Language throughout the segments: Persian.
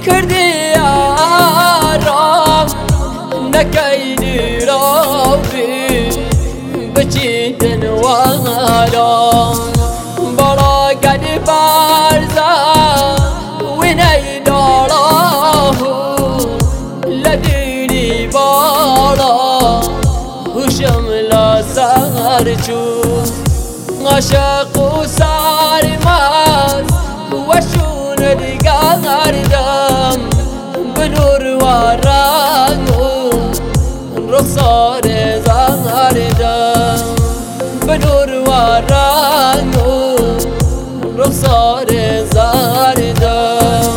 کردی آرام نکیدی راوی بچیدن وارام بالا گدی بارزا وینای داراه لدیری بالا هوشم لا سرچو عاشق و سرماز وشون دیگردم به نور و رنگ و رخسار زردم به نور و رنگ و رخسار زردم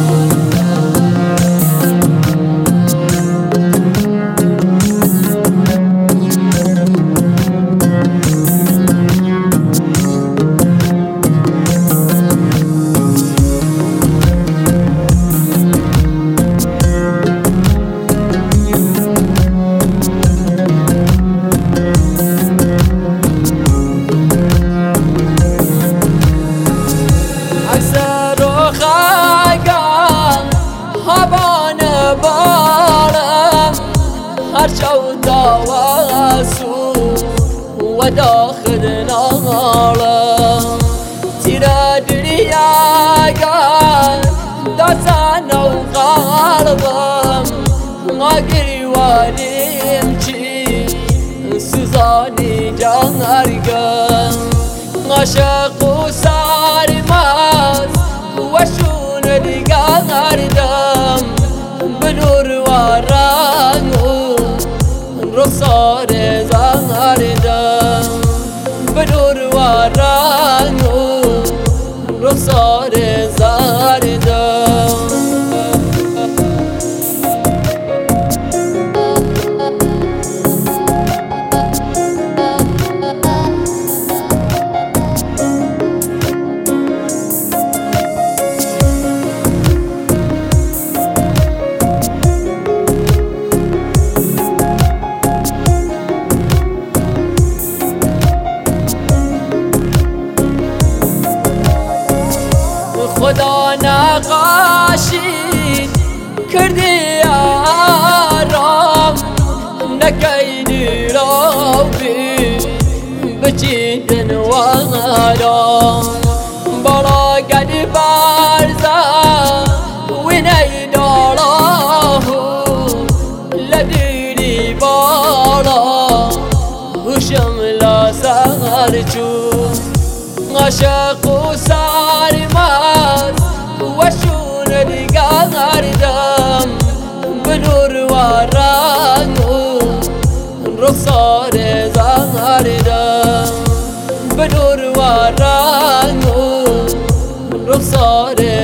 هرچو داواسو و داخل نارم تیرا دنیاگان دستان و قلبم مگری والیم چی سوزانی جانرگم عاشق و سرماز وشون دیگردم به نور و رنگ رخسار زردم به نور و رنگ رخسار زردم خدا نقاشی کردی آرام نکیدی راوی بچیدن وارام بالا گدی بارزا وینای داراه لدیری بالا هوشم لا سرچو عاشق و سرماز وشون دیگردم به نور و رنگ رخسار زردم به نور و رنگ رخسار